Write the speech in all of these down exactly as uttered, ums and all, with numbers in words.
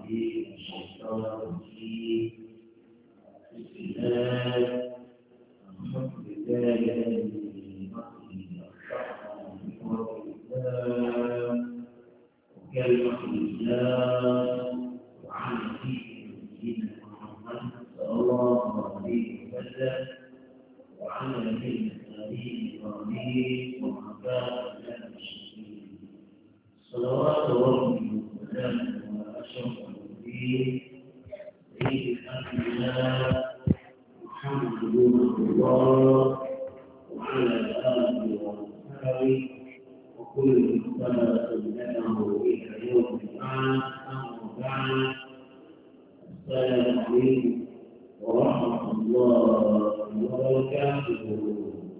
من الشيطان الرجيم بسم الله الحمد لله الذي بفضله أصبحنا بفضل الإسلام وكلمة الإسلام وعن سيدنا محمد صلى الله عليه وسلم وعن نبينا النبي إبراهيم ومن كان من المشركين صلوات ربي وسلامه على أشرف المرسلين سيد الأنبياء محمد بن عبد الله وعلى آله وأصحابه وكل من سلك سنته إلى يوم البعث أما بعد السلام عليكم ورحمة الله وبركاته.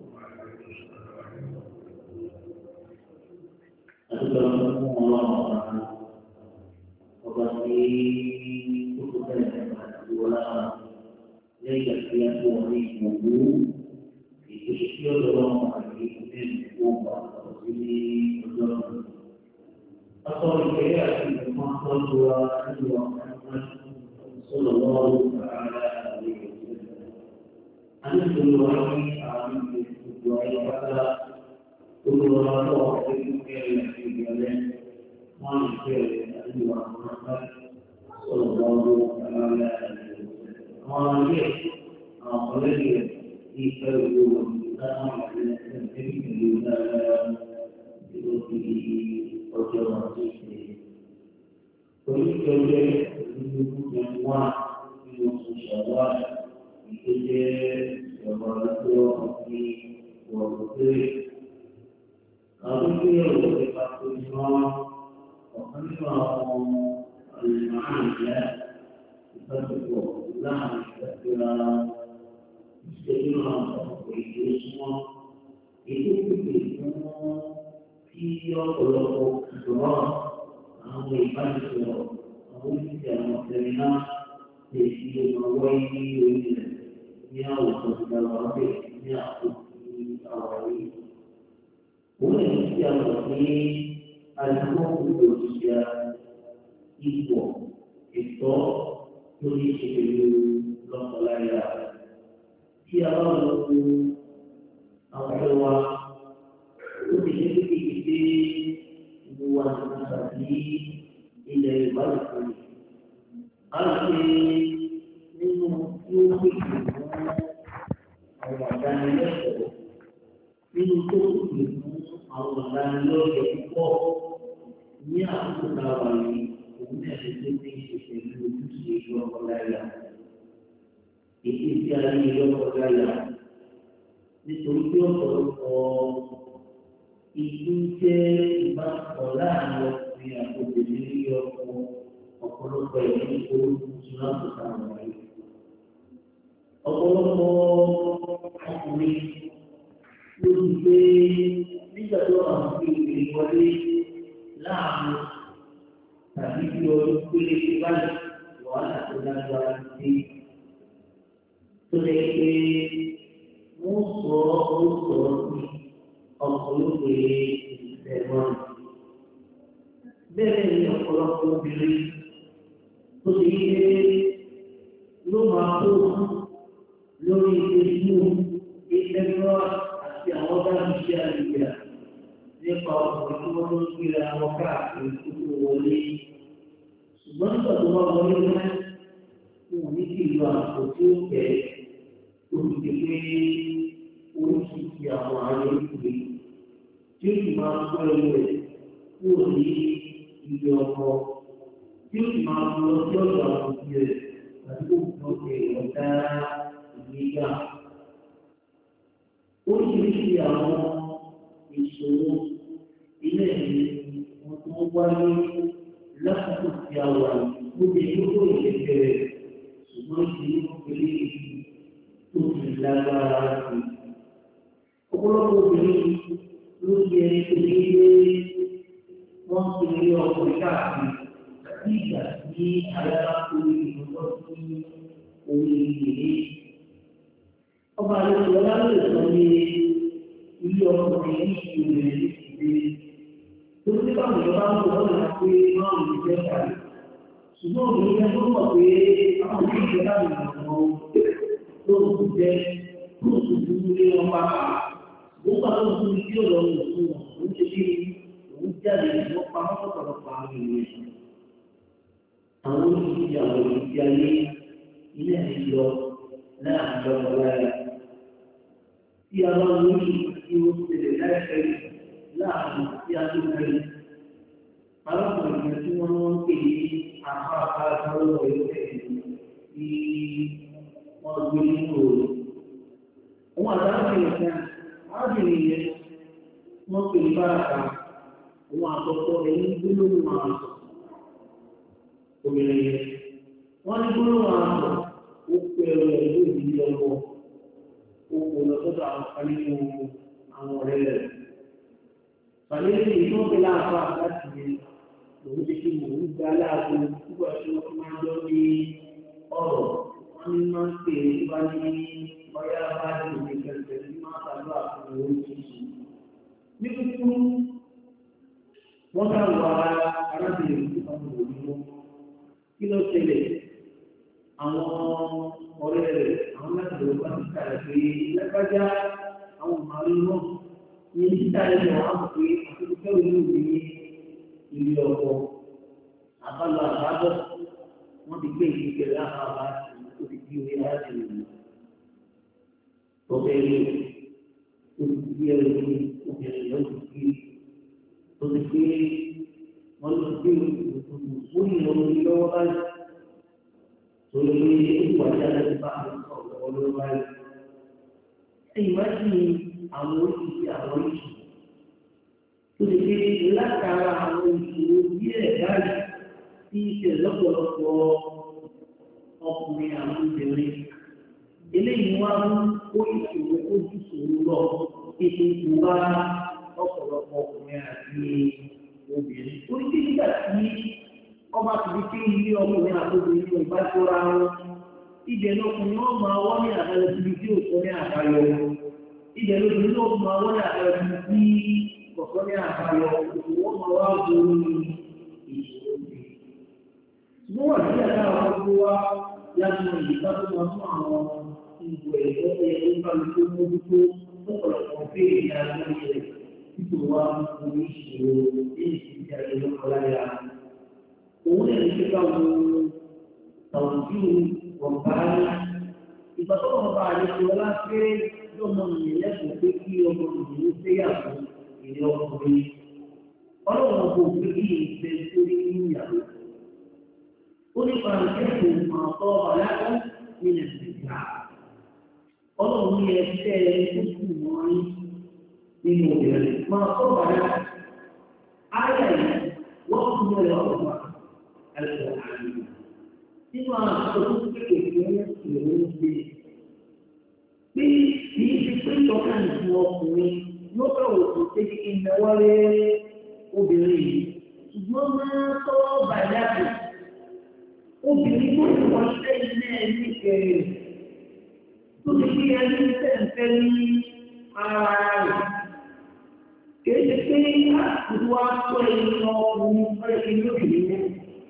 Assalamualaikum warahmatullahi wabarakatuh. Kita akan berulang lagi sekian hari minggu. Itu istilah dalam hari ini bukan ini betul. Asal kita akan masuk dua dua Sallallahu Alaihi Wasallam. Anda dua ini akan dua kata dua kata itu kira-kira manusia dua kata Sallallahu Alaihi Wasallam. Manusia apalagi itu dua nama yang kita itu di perjalanan ini. Kemudian yang kuat itu sosial itu dia sebagai di waktu kalau dia lebih patuh semua orang orang al-ma'aniya kita cukup ulang kita kira istilah itu semua itu itu dia kalau kedua àwọn ìbánisọ̀rọ̀ àwọn oníṣẹ́ àwọn ọ̀sẹ̀rin náà lè fi ọwọ́ ní orílẹ̀ ní àwùjọ ìjọba ọ̀rẹ́ ní àkókò àwárí. Òun lè ní sí àwọn ní àdúgbò gbogbo òṣìṣẹ́ ipò ẹ̀tọ́ tó ní ṣe pẹ̀lú lọ́kọ̀láyà. Tí a bá lọ fún àwọn ọ̀rẹ́ wa, ó ti ṣe kékeré buat tadi ilẹ̀ ìbálòpọ̀ a ṣe nínú tí ó pè fún àwọn àdánilẹ́kọ̀ọ́ nínú tó pè fún àwọn àdánilẹ́kọ̀ọ́ púpọ̀ ní àkókò táwa yìí òun náà ṣe tó ní ṣe pẹ̀lú ojúṣe lọ́kọláya èyí tí a ní lọ́kọláya nítorí pé ọ̀pọ̀lọpọ̀ itu je ìbáṣepọ̀ láàrin ọkùnrin àti obìnrin ní ọkọ ọ̀pọ̀lọpọ̀ ẹ̀mí olùsúná tó táwọn wáyé. Ọ̀pọ̀lọpọ̀ ọkùnrin ló ti gbé nígbà tó àwọn fi ìwé wọlé láàrin tàbí bí ọdún pélé tó báyìí wàhálà tó lágbára sí. Tó lè pe wọ́n sọ ọ́ sọ̀rọ̀ sí ọ̀pọ̀lọpọ̀ ẹ̀wọ̀n. Bẹ́ẹ̀ ni ọ̀pọ̀lọpọ̀ obìnrin tó ti yé ló máa kó lórí Facebook, Instagram àti àwọn bá ń ṣe àlùyà nípa ọkùnrin tí wọ́n ló ń gbéra wọn káàkiri tó tó wọlé. Ṣùgbọ́n nígbà tó wá wọlé náà, wọn ò ní kí ìlú àpò tí ó tẹ̀ olùdíje oríṣiríṣi àwọn ààrẹ ìpè tí ó sì máa ń gbọ́ ẹrù rẹ̀ kúrò ní ilé ọkọ tí ó sì máa ń lọ sí ọ̀dọ̀ àwọn òbí rẹ̀ àti òkùnkùn ọ̀tẹ̀ ọ̀dá ìgbéga. Oríṣiríṣi àwọn ìṣòro ilé ìwé wọn tó wáyé lásìkò tí a wà lóde yóò ìṣẹ̀lẹ̀ rẹ̀ ṣùgbọ́n ìṣèlú pẹ̀lú tó ti lágbára sí. Ọ̀pọ̀lọpọ̀ obìnrin ló yẹ kéde wọ́n ti rí ọkùnrin káàkiri ní ìgbà tí alára orí ìgbọ́tọ̀ sí orí ìdílé. Ọba àlejò ọlọ́run sọ ní ilé ọkùnrin ní ìwé ìdílé. Tó ti bá mi bá ń bọ̀ lọ́nà pé máa ń jẹ́ kàrí. ṣùgbọ́n òun yẹn tó mọ̀ pé àwọn ọmọ ìjọba mi mọ̀ tó ń jẹ tó ń tuntun lé wọn bá pa òun bá tó ń tún tí ó lọ wò fún wọn òun ṣe bí òun jáde wọn pa wọn lọ́pọ̀lọpọ̀ àwọn ènìyàn àwọn olùdíje àwọn olùdíje ayé ilé ẹ̀ lọ láàrin lọ́wọ́ láyà tí a bá lórí tí ó ṣẹlẹ̀ láìpẹ́ láàrin tí a tó kẹ́lẹ́ arákùnrin tí wọ́n ń pè ní apá apá lọ́wọ́ ìwé tí wọ́n gbé nínú òòlù. Àwọn àdáhùn kan arábìnrin yẹn wọ́n pè ní báràkà àwọn àkọ́kọ́ rẹ̀ ní gbólóhùn ààbò obìnrin yẹn. Wọ́n ní gbólóhùn ààbò ó pè ẹ̀rọ ìlú ìdílé ọkọ̀ ó kò lọ sọ́dọ̀ àwọn kan nínú àwọn ọ̀rẹ́ rẹ̀. Pàdé ìlú pé láàbà láti yẹ òun ti fi mò ń gba láàbò nígbà tí wọ́n máa ń lọ ní ọ̀rọ̀ wọ́n ní máa ń pè é wá ní ọ̀yá bá ní òde kẹsẹ̀ tí máa ń tàbí àfihàn owó tuntun. Ní kúkú, wọ́n ká wà arábìnrin tí wọ́n wò ní wọn. Kí ló ṣẹlẹ̀? Àwọn ọ̀rẹ́ rẹ̀ àwọn láti lọ bá ti kà pé lágbájá àwọn màálù náà ní títà ẹ̀jẹ̀ wọn á pè é àtúntò ìlú ní ilé ọkọ̀ àbálọ àbábọ̀ wọ́n ti gbé ìgbésẹ̀ láàbà bá tó ti di orí láti rìn ọbẹ̀ ilé tó ti di ẹrù ní obìnrin lọ sí gbé tó ti gbé wọ́n lọ gbé òkú ní ọmọ ní lọ́wọ́ báyìí tó lè gbé ìwà jáde ní bá àwọn ọ̀rọ̀ lọ́wọ́ báyìí. ẹ̀yìn wá sí àwọn oríṣiríṣi àwọn oríṣi tó lè gbé látara àwọn ìṣòro díẹ̀ báyìí tí ìṣẹ̀lẹ̀ lọ́pọ̀lọpọ̀ ọkùnrin àwọn obìnrin. Eléyìí wá mú kó ìṣòro ojú ìṣòro lọ ètò ìwà ọ̀pọ̀lọpọ̀ ọkùnrin àti obìnrin. Torí tí nígbà tí ọba ti di pé ilé ọkùnrin àti obìnrin kò bá jọra wọn, ibẹ̀ lọkùnrin wọn máa wọ́n ní àbẹ̀rẹ̀ síbi tí ò sọ ní àbáyọ. Ibẹ̀ lóbìnrin náà máa wọ́n ní àbẹ̀rẹ̀ síbi tí kọ̀ọ̀kan ní àbáyọ. Wọ́n máa wá borí ìṣòro sí. Ṣùgbọ́n wà sí àdá àwọn gbogbo wa láti mọ ìyíká tó máa fún àwọn ìbò ẹ̀kọ́ tó yẹ kó bá mi tó mójútó lọ́pọ̀lọpọ̀ béèrè ní agbóyè rẹ̀ títí wá orí ìṣòro ní ìsìnkú ayé lọ́kọ̀láyà. Òun lè ní kíkà wo tàwùjú ọ̀bá ní. Ìgbà tó wọn bá àlejò ọlá pé lọ́mọ nìyẹn lẹ́kọ̀ọ́ pé kí ọmọ nìyẹn séyàwó ìrẹ́ ọkùnrin. Ọlọ́run kò fi kí ìfẹ́ sórí níyàwó. Ó ní pàǹkẹ́ẹ̀kì ọ̀tọ̀ ọ̀làkọ́ nílẹ̀ síta. Ọlọ́run ní ẹgbẹ́ tó kù wọ́n nínú obìnrin. Máa tọ́ bàdá. Ayà yìí wọ́n tún lọ lọ wà ẹ̀sọ̀ àmì. Nínú àwọn àkókò tó kékeré fún ìròyìn ṣe. Bí kì í ṣe pé ìtọ́ka nìkan ọkùnrin yóò bẹ̀rù òkú pé kí n náwó lé obìnrin yìí. Ṣùgbọ́n máa tọ́ bàdá kù. Obìnrin tó ń wọ iṣẹ́ ilé ẹni kẹrin tó ti fi ẹni tẹ̀ǹtẹ̀ ní ara rẹ̀. Kìí ṣe pé àtúntò wa sọ ẹni ọkùnrin ọ̀rẹ́ ìlú òkèèrè.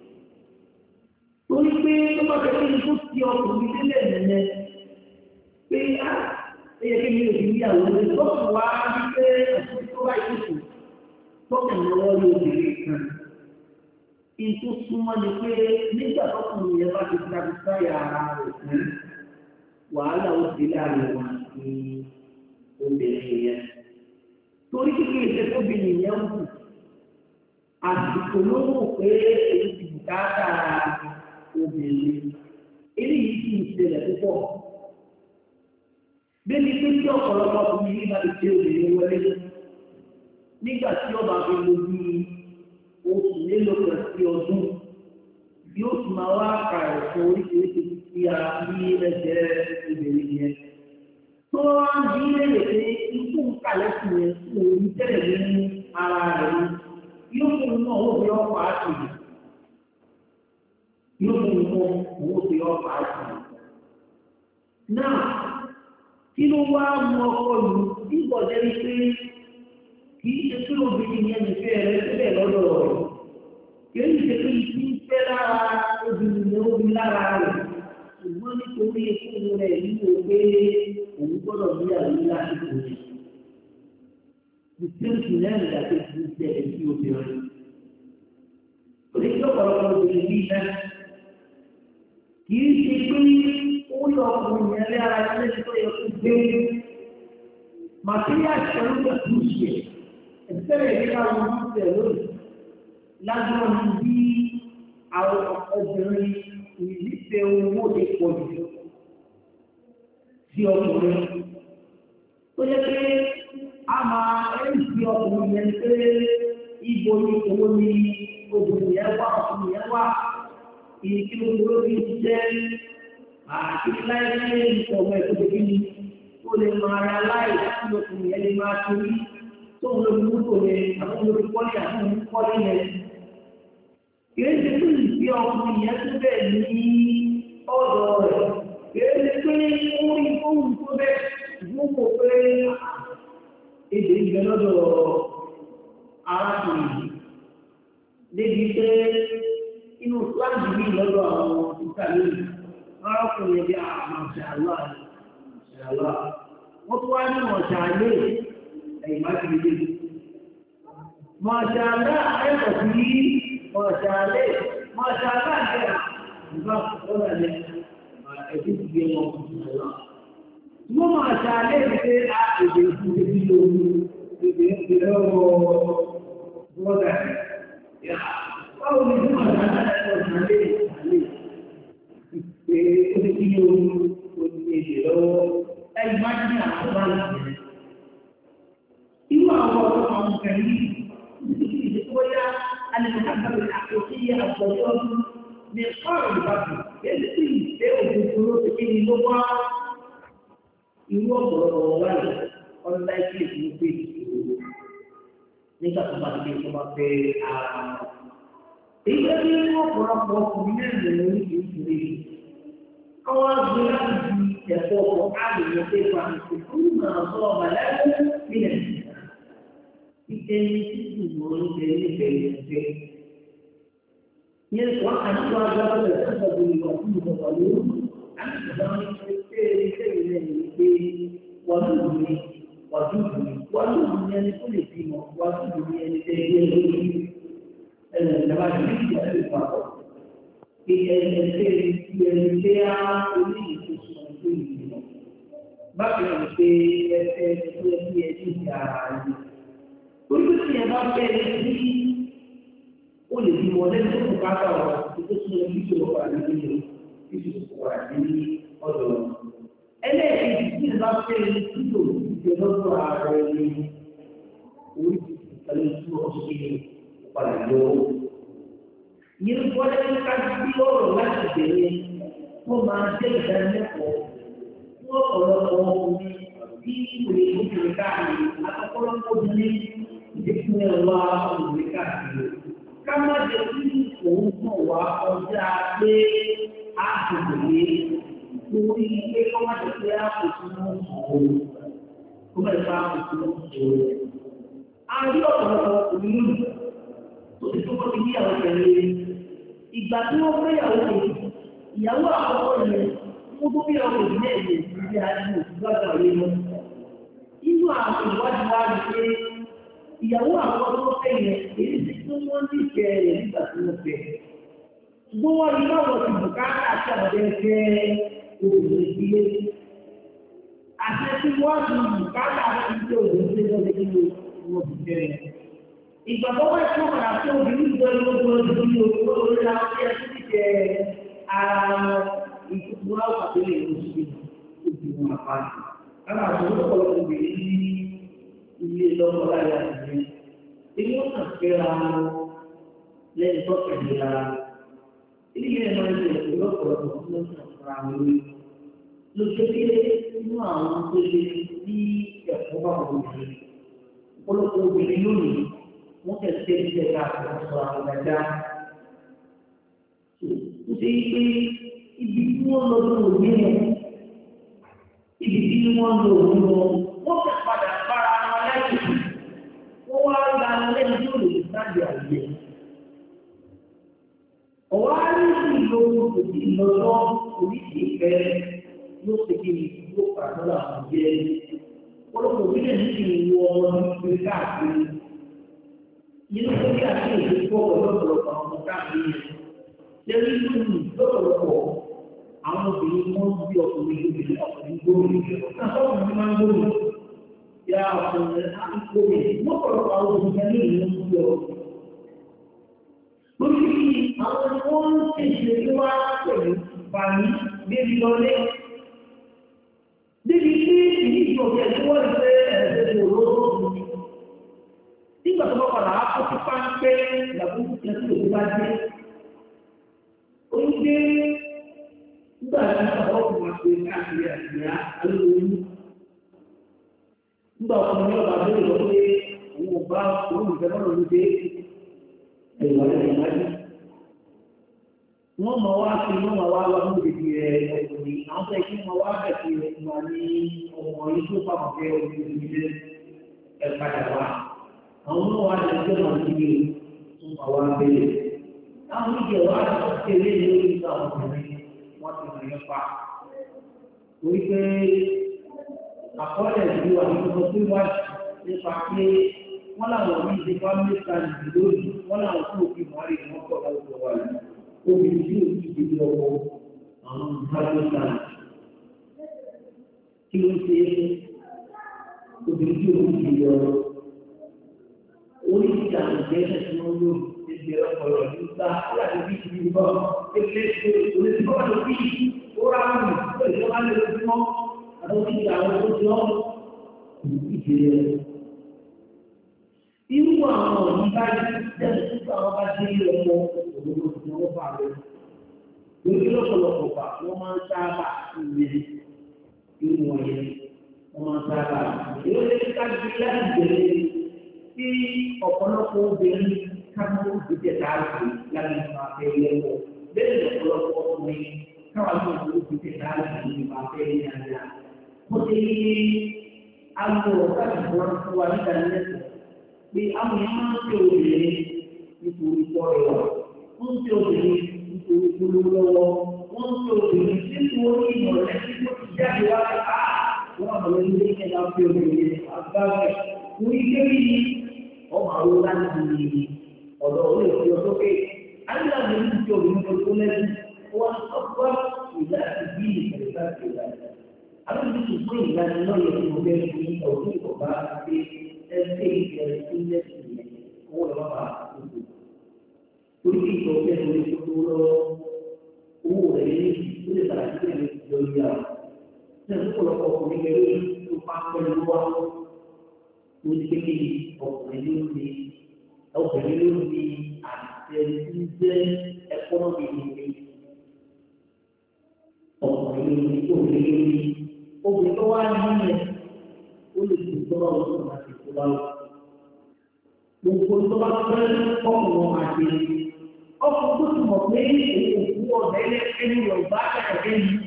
Torí pé tó bá fẹ́ kí n tó ti ọkùnrin délẹ̀ nìyẹn pé á ẹyẹ kí mi ò fi níyàwó rẹ̀ lọ́sùn wá wípé àti tó bá ìtòkù tọ́kùn lọ́wọ́ yóò bèrè kan. Ìtú súnmọ́ ni pé nígbà tọkùnrin yẹn bá ti dábí sáyà ara rẹ̀ fún wàhálà ó ti láàrin wọn ní obìnrin yẹn. Torí kíkẹ́ ìṣẹ́ tóbìnrin yẹn ń kù, àsìkò ló mọ̀ pé èyí ti bùkátà obìnrin. Eléyìí kì í ṣẹlẹ̀ púpọ̀. Bẹ́ẹ̀ni pé tí ọ̀pọ̀lọpọ̀ ọkùnrin yìí bá ti ṣe obìnrin wọlé nígbà tí ọba fi lójú oṣù mélòó kan sí ọdún yóò tún máa wá ka ẹ̀fọ́ oríṣiríṣi tí a ní ẹsẹ̀ obìnrin yẹn. tó wá ń bí lẹ́yìn pé ikú ń kalẹ̀ sí yẹn kò ní tẹ́lẹ̀ ní ara rẹ̀ yóò fún un náà ó fi ọ̀pá àti yóò fún un náà ó fi ọ̀pá àti. náà kí ló wá mú ọkọ yìí bí ìbọ̀jẹ́ ní pé kì í ṣe pé obìnrin yẹn nìfẹ́ rẹ̀ sílẹ̀ lọ́dọ̀ rẹ̀ kì í ṣe pé ìdí ń fẹ́ lára pé òun gbọ́dọ̀ bí àwọn ilé àti òun. Ìtẹ́sí lẹ́nu ìdàgbé ti ń tẹ̀lé sí obìnrin. Oníṣẹ́ ọ̀pọ̀lọpọ̀ obìnrin bíi náà kì í ṣe pé ó yọ ọkùnrin yẹn lé ara ilé tó yẹ kó gbé. Màtíríà ṣẹlú pẹ̀lú ṣe ẹ̀sẹ̀rẹ̀ nípa wọn ń tẹ̀ lónìí. Lágbọ́n ní bí àwọn obìnrin ìdíje owó ti pọ̀ jù sí ọkùnrin. Tó yẹ pé a máa ń fi ọkùnrin yẹn pé ibo ni owó ni obìnrin yẹn wá ọkùnrin yẹn wá ìkíló lórí jẹ́ àti láìpẹ́ ìfọ̀mọ́ ẹ̀kọ́ tẹ̀lé ni ó lè máa ra láì láti ọkùnrin yẹn lè máa torí tó ń lórí mọ́tò yẹn àwọn olórí pọ́lì àti òun pọ́lì yẹn. Kìí ṣe pé ìfi ọkùnrin yẹn tó bẹ̀ ní ọ̀dọ̀ rẹ̀. Kìí ṣe pé ó rí fóònù tó bẹ̀ gbogbo pé èdè ìgbẹ́ lọ́dọ̀ arákùnrin. Débi pé inú fúláàgì mi lọ́dọ̀ àwọn títà lónìí, arákùnrin bí àmàṣàlá àmàṣàlá. Wọ́n tún wá ní ọ̀ṣàlẹ̀ ẹ̀yìn má ti lè. Màṣàlá ẹ̀kọ́ sí mọ̀ṣálẹ̀ mọ̀ṣálẹ̀ àgbẹ̀ nígbà ọ̀rọ̀ ẹ̀ ẹ̀dí ti gbé wọn lọ. Wọ́n mọ̀ṣálẹ̀ ṣe á èdè ìfúnṣe bí lóru èdè ìfúnṣe lọ́wọ́ bọ́dà. Báwo ni bí mọ̀ṣálẹ̀ mọ̀ṣálẹ̀ ìṣàlẹ̀ ìpè oṣù tí yóò oṣù èdè lọ́wọ́ ẹ̀yìn má ní àwọn bá lè jẹ́. Irú àwọn ọ̀dọ́ àwọn kẹ̀lí ìdíje tó yá. المحبة الحقيقية الضرورة من قارئ البطن يجب أن يكون في اللغة يوضع الرواية ولا يكيد يفيد nígbà tó bá ti tó bá fẹ́ ara wọn. Èyí tó ní ọ̀pọ̀lọpọ̀ ọkùnrin náà lè lórí ìṣòro yìí. Àwọn àgbẹ̀ láti di ẹ̀fọ́ ọkọ̀ àgbẹ̀ tó bá ti tó fún ìmọ̀ sọ ọ̀bà láti nílẹ̀ nígbà. Ìkẹyìn tí ìmọ̀ ń bẹ níbẹ̀ ìfẹ́. Yẹn wọ́n á ní wọ́n á gbọ́ bẹ̀rẹ̀ sọ́dọ̀ bí ìwà fún ìwà lóru. A ní ìgbà wọn ṣe pé iṣẹ́ ìlẹ̀ yìí pé wọ́n lù mí, wọ́n lù mí, wọ́n lù mí ẹni tó lè bímọ, wọ́n lù mí ẹni tẹ́ ẹgbẹ́ lórí. Ẹnì ìjọba ti ní ìjà lè papọ̀. Kí ẹni tẹ́ ẹni tẹ́ á orí ìfòsùn tó ìgbìmọ̀. Bákan náà pé ẹsẹ̀ ẹgbẹ́ ẹbí ẹbí ìjà ara rẹ̀. Orí tí ẹ bá fẹ́ ẹ sí ó lè fi wọlé tó kù ká bá wà tó tó tún lọ sí ìṣòro wà ní ìlú ìṣòro wà ní ọ̀dọ̀. Ẹlẹ́ẹ̀kejì tí ẹ bá fẹ́ ẹ sí tó ìṣe lọ́dọ̀ ara ẹ ní orí ìṣẹ̀lẹ̀ tí wọ́n ṣe padà yọ. Ìyẹn wọlé ní ká sí ọ̀rọ̀ láti bẹ̀rẹ̀ tó máa jẹ́ ìdánilẹ́kọ̀ọ́ fún ọ̀pọ̀lọpọ̀ ọkùnrin tí ìwé ìwé káàkiri àkọ́kọ́lọ́pọ̀ obìnrin ìdíkùn ẹ̀wà ìwé káàkiri. Ká má jẹ́ kí òun kàn wá ọjà pé a kò lè torí pé kọ́ má jẹ́ pé a kò tún mú òun. Kó má jẹ́ pé a kò tún mú òun. A rí ọ̀pọ̀lọpọ̀ ọkùnrin lónìí tó ti tó kọ́ ti ní àwọn ìṣẹ̀lẹ̀. Ìgbà tí wọ́n fẹ́ ìyàwó rẹ̀, ìyàwó àkọ́kọ́ yẹn wọ́n tó bí ọkọ̀ ìdílé ìlú ìdílé àdúgbò gbọ́dọ̀ yé lọ. Inú àwọn ìwádìí wá rí pé ìyàwó àwọn tó fẹ́ yẹn èyí tí tó wọ́n ní ìfẹ́ rẹ̀ nígbà tí wọ́n fẹ́. Ṣùgbọ́n wọ́n rí báwọn ti bùkátà àti àwọn ẹgbẹ́ obìnrin ìdílé. Àṣẹ tí wọ́n ti bùkátà àti ìdílé obìnrin ìdílé lọ́dẹ nínú wọn ti fẹ́. Ìgbà tó wá sí ọ̀kadà tó obìnrin ìjọ ní gbogbo ọdún ní owó orí àwọn tí ẹ ti jẹ ara wọn ìgbìmọ̀ àwọn àtẹlẹ ìlú ìgbìmọ̀ àpáàdé. Kára àwọn ọ̀pọ̀lọpọ̀ obìnrin ní ilé lọ́wọ́ láyé àtìlẹ́. Ilé wọn kàn fẹ́ra wọn lẹ́yìn tó tẹ̀lé ara. Ilé yẹn máa ń ṣe ìlú ọ̀pọ̀lọpọ̀ tí wọ́n kàn fẹ́ra wọn lórí. Lóṣèlú nínú àwọn tó lè ní ẹ̀kọ́ bá wọn lòdì. Ọ̀pọ̀lọpọ̀ obìnrin lónìí wọ́n kẹ̀ ṣe iṣẹ́ ká àkóso àwọn ọ̀gá. Ó ṣe é pé ibi tí wọ́n lọ sí òní wọn, ibi tí wọ́n lọ òní wọn, wọ́n fẹ́ padà bára wọn láyé. Wọ́n wá gba lẹ́nu tí ó lè sáàdì àyè. Ọ̀wá ní sí ìlú òsì lọ́jọ́ oríṣi ìfẹ́ yóò ṣe kí ni yóò pàdé àwọn jẹ́ ọlọ́pàá òbílẹ̀ ní kí n wọ ọmọ ní ìgbé káàkiri nínú tó bí àti èdè pọ̀ lọ́pọ̀lọpọ̀ àwọn ọmọ káàkiri yẹn lẹ́yìn tó ní lọ́pọ̀lọpọ̀ àwọn obìnrin wọn bí ọkùnrin obìnrin ọkùnrin gbóòrò náà ọkùnrin máa ń gbóòrò yá ọkùnrin àti gbóòrò lọ́pọ̀lọpọ̀ àwọn obìnrin ní ìlú ń bí ọkùnrin. lórí àwọn tí wọ́n ń ṣèṣe tí wọ́n á pẹ̀lú bàmí débi lọlé débi tí ìdí ìjọba tí wọ́n ń fẹ́ ẹ̀ẹ́dẹ́gbẹ̀ olóòtú nígbà tó bá padà á kó sí páńpẹ́ ìyàwó ìyàtọ̀ tó bá dé oúnjẹ nígbà tí àwọn ọkùnrin máa pe káàkiri àṣìyá alóòrùn nígbà ọkùnrin ọba abẹ́rẹ́ lọ pé òun ò bá òun ìfẹ́ náà ló dé ẹ̀wà lẹ́yìn wájú. wọ́n mọ̀ wá sí wọ́n mọ̀ wá wá ní ìdí ẹ̀ ọkùnrin àwọn fẹ́ kí wọ́n wá bẹ̀ sí ẹ̀ wà ní ọmọ yìí tó pàmò fẹ́ ojú ìdílé ẹ̀ padà wá. àwọn náà wá lè jẹ́ wọn ní ìlú tó mọ̀ wá bẹ̀rẹ̀. táwọn ìjẹ̀ wá lọ sí ilé ìlú ìgbà ọkùnrin wọ́n ti rìn nípa. Torí pé àkọọ́lẹ̀ ìlú àdúgbò tó wájú nípa pé wọ́n làwọn ní ìdí family planning lónìí wọ́n làwọn tó fi mọ́rí wọn pọ̀ láwùjọ wa yìí. Obìnrin tí ó ti di ọkọ̀ àwọn family planning. Kí ló ṣe é obìnrin tí ó ti di ọkọ̀? Oríṣiríṣi àwọn ìgbésẹ̀ tí wọ́n lò níbi ọpọlọ nígbà láti bí ti di bọ́ ẹgbẹ́ ṣe olùdíjọba ló bí ó rà wù ó ìjọba lè lójú mọ́ àti ti àwọn tó ti ọ́ ìdíje rẹ̀. Irú àwọn ọ̀nì báyìí dẹ́nu tó àwọn bá dé ilé ọmọ òwúrọ̀ tí wọ́n bá rẹ̀. Lórí lọ́pọ̀lọpọ̀ bá wọ́n máa ń sábà ìwé irú wọ̀nyẹn wọ́n máa ń sábà ìwé. Èyí ló lè ká gbé láti bẹ̀rẹ̀ sí ọ̀pọ̀lọpọ̀ obìnrin káwọn òbíjẹ káàkiri láti máa fẹ́ lẹ́wọ̀ bẹ́ẹ̀ lọ́pọ̀lọpọ̀ ọkùnrin káwọn àwọn òbíjẹ káàkiri ní máa fẹ́ ní àjà. Mo ti ní agbo láti wọ́n fún wa nígbà lẹ́sọ̀ pé àwọn èèyàn máa ń fi obìnrin nítorí pọ́ ẹ̀wà wọ́n ń fi obìnrin nítorí polówó lọ́wọ́ wọ́n ń fi obìnrin nítorí ìmọ̀lẹ́ tí ó ti jáde wá ká wọ́n àwọn ilé iṣẹ́ máa fi obìnrin àgbáwẹ̀ orí kébì ọmọ àwọn láti ọ̀dọ̀ orí òfin ọ̀sọ́kè aláàbò ní ti obìnrin tó tó lẹ́sìn wọn ọgbà ìlà ìbí ìfẹ̀lẹ́ láti ìlà ìlà. Àwọn ìdí ṣùgbọ́n ìlànà náà yẹ kí mo bẹ́ẹ̀ fi ọdún ìkọ̀bá pé ẹgbẹ́ ìfẹ̀lẹ́ tó lẹ́sìn yẹn owó ẹ̀ máa bá gbogbo. Torí kí ìtọ́ fẹ́ lórí tó lọ owó rẹ̀ ní ó lè bàrà sí ẹ̀mí ìjọ ìyá. Ní ọ̀pọ̀lọpọ̀ ọkùnrin kẹrẹ́ tó pa pẹ̀lú wa ó ti kékeré ọkùnrin ló ń ní obìnrin ló ní àtẹ̀sí jẹ́ ẹ̀kọ́nọ́mì ìwé ọkùnrin ló ní obìnrin ló ní obìnrin tó wá nílẹ̀ ó lè fi tọ́lá ọ̀sán àti ìfowópamọ́ lọ. Gbogbo tó bá fẹ́ ọkùnrin àti ọkùnrin tó ti mọ̀ pé òkú ọ̀dẹ́ ẹni rẹ̀ bá kẹ̀kẹ́ yìí.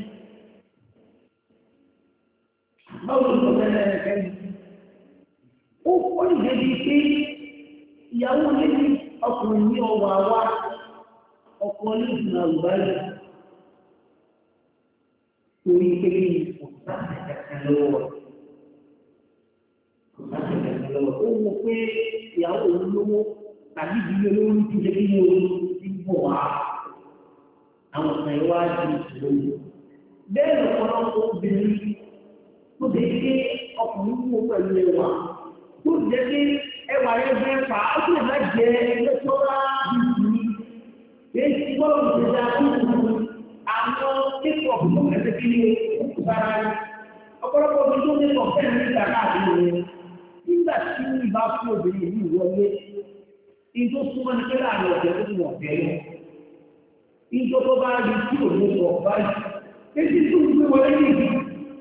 Báwo ló ń sọ fẹ́ kẹ̀kẹ́ yìí? Ó kọ́ ìdẹ́bi pé ìyàwó lébi ọkùnrin ní ọwọ́ àwa ọkọ ní ìdùnnà àlùbáyé torí kékeré òkúta kẹkẹ lọ́wọ́ òkúta kẹkẹ lọ́wọ́ ó wọ pé ìyàwó olówó tàbí ìdílé olówó ti lé ní olówó ti bọ̀ wá àwọn ọ̀sán ìwádìí ìṣòro bẹ́ẹ̀ lọ́pọ̀lọpọ̀ obìnrin tó dé pé ọkùnrin wú pẹ̀lú ẹwà tó jẹ́ pé ẹwà yẹn fẹ́ fà á sì má jẹ lẹ́tọ́rá bìbí èyí tí wọ́n ń ṣe àkókò àwọn kékọ̀ọ́ tó kẹsẹ̀ kí ni ó bára rẹ̀ ọ̀pọ̀lọpọ̀ ọdún tó kékọ̀ọ́ fẹ́ẹ̀ ní ìgbà káàkiri rẹ̀ nígbà tí wọ́n bá fún obìnrin yìí wọlé ìjọ súnmọ́ ní pẹ́lú àwọn ọ̀jẹ̀ tó wọ̀ bẹ́ẹ̀ ìjọ tó bá rí tí ò ní sọ báyìí èyí tó ń gbé wọlé ní ìdí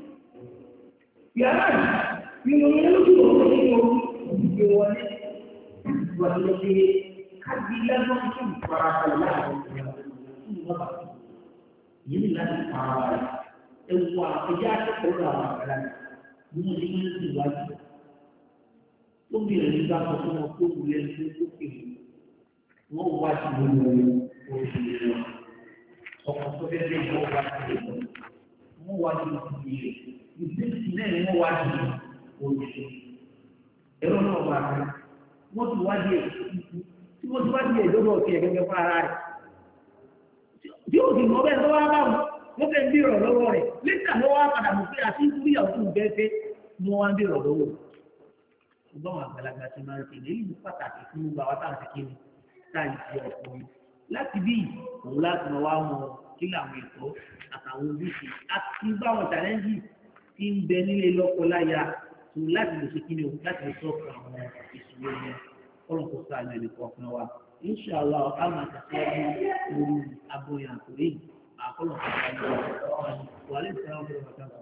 yàrá ìròyìn ẹlòmíràn ló ń lò ìgbé wọlé wọlé pé kájí lẹ́gbọ́n tó ń farabalẹ̀ láàrin ìgbà tó ń bá yìí láti farabalẹ̀ ẹ̀wù àpèjá akẹ́kọ̀ọ́ rẹ̀ àwọn àgbàlá ní wọ́n ti máa ń tẹ̀wájú. Ó bẹ̀rẹ̀ nígbà tó fún wọn kó wulẹ̀ ní tó kéwì wọ́n wá sí lórí oṣù wọn ọkọ̀ tó fẹ́ bẹ́ẹ̀ wọ́n wá sí lórí wọ́n wá ní ìdílé ìdílé náà ni wọ́n wá ní oṣù ẹ̀rọ náà wà á wọ́n ti wá díẹ̀ tí wọ́n ti wá díẹ̀ lọ́dọ̀ ọ̀kẹ́ gẹ́gẹ́ fún ara rẹ̀ tí ó sì mọ́ bẹ́ẹ̀ tó wá bá wọn wọ́n fẹ́ bí ìrọ̀ lọ́wọ́ rẹ̀ lẹ́tà ló wá padà mọ̀ pé àti nítorí àwọn tó ń bẹ́ẹ̀ fẹ́ mọ́ wá ń bí ìrọ̀ lọ́wọ́ ṣùgbọ́n àwọn àgbàlagbà ti máa ń tẹ̀lé ìlú pàtàkì fún gbogbo àwọn táwọn ti kéde táyì sí ọkùnrin láti bí òun láti máa wá mọ kí làwọn ẹ̀tọ́ àtàwọn ojúṣe àti báwọn challenge ti ń bẹ nílé lọ́kọ láya tó láti lè ṣe kíni o láti lè sọ́ọ̀kù àwọn ìṣòro yẹn kọ́lọ̀ kó sáà ní ẹnì kọ̀ọ̀kan wa inṣàlá ọ̀ká máa tẹ̀síwájú lórí aboyàn àkùrẹ́ yìí àkọlọ̀ kó sáà ní wa wàhálà ìṣẹ́ wọn fẹ́ràn